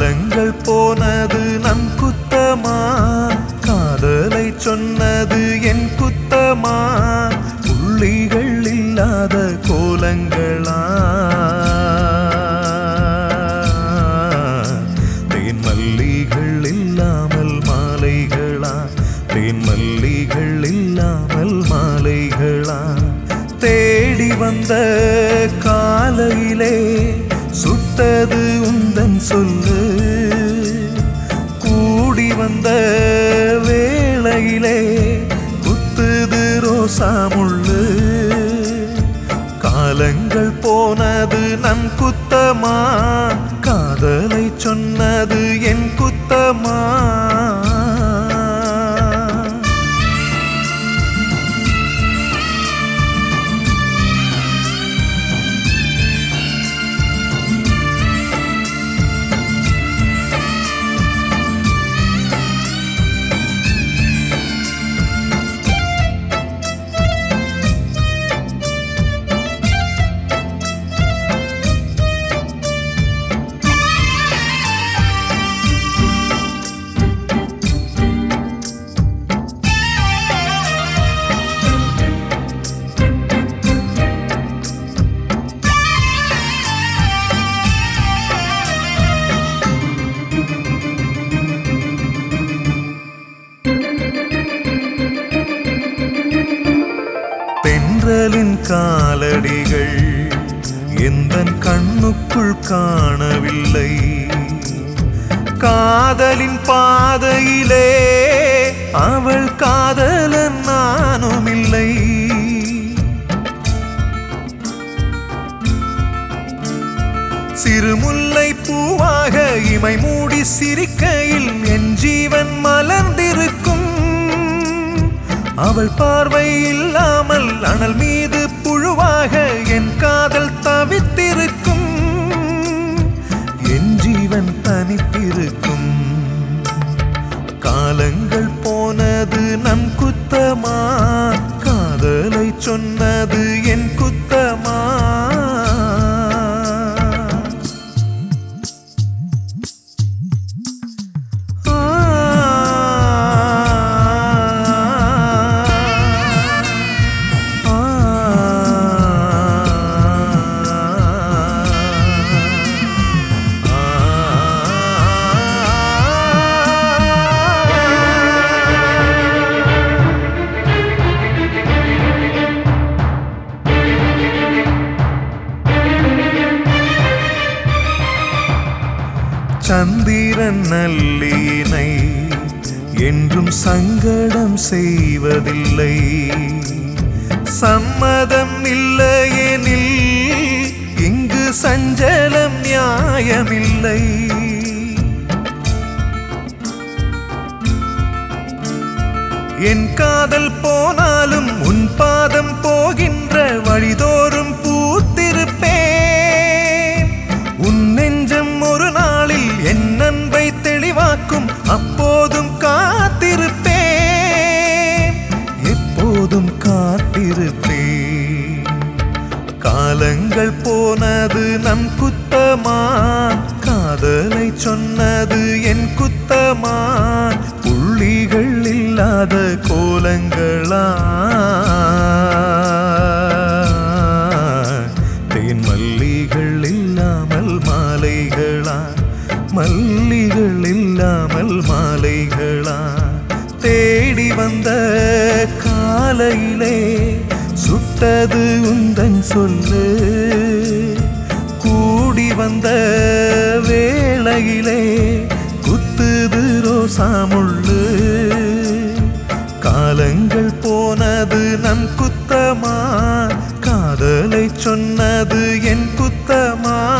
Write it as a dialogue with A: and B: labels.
A: காலங்கள் போனது நம் குத்தமா, காதலை சொன்னது என் குத்தமா, புள்ளிகள் இல்லாத கோலங்களா, தேன் மல்லிகள் இல்லாமல் மாலைகளா, தேன் மல்லிகள் இல்லாமல் மாலைகளா, தேடி வந்த காலையிலே சுட்டது உந்தன் சொல்லு, கூடி வந்த வேளையிலே குத்துது ரோசா முள்ளு, காலங்கள் போனது நம் குத்தமா, காதலை சொன்னது என் குத்தமா. தென்றலின் காலடிகள் எந்தன் கண்ணுக்குள் காணவில்லை, காதலின் பாதையிலே அவள் காதலன் நானும் இல்லை, சிறுமுல்லை பூவாக இமை மூடி சிரிக்கையில் என் ஜீவன் மலர்ந்திருக்கும், அவள் பார்வை இல்லாமல் அனல் மீது புழுவாக என் காதல் தவித்திருக்கும், என் ஜீவன் தனித்திருக்கும், காலங்கள் போனது நம் குத்தமா, காதலை சொன்னது என் குத்தமா. சந்திரன் நல்லினை என்றும் சங்கடம் செய்வதில்லை, சம்மதம் இல்லையெனில் இங்கு சஞ்சலம் நியாயமில்லை, என் காதல் போனாலும் உன் பாதம் போகின்ற வழிதோறும் பூத்திருப்பேன், உன் நெஞ்சம் ஒரு நாளில் என் அன்பை தெளிவாக்கும், அப்போதும் காத்திருப்பேன், எப்போதும் காத்திருப்பேன், காலங்கள் போனது நம் குத்தமா, காதலை சொன்னது என் குத்தமா, புள்ளிகள் இல்லாத கோலங்களா, தேன் மல்லிகள் இல்லாமல் மாலைகளா, மல்லிகள் இல்லாமல் மாலைகளா, தேடி வந்த காலையிலே சுட்டது உந்தன் சொல்லு, கூடி வந்த வேளையிலே குத்துது ரோசா முள்ளு, காலங்கள் போனது நம் குத்தமா, காதலை சொன்னது என் குத்தமா.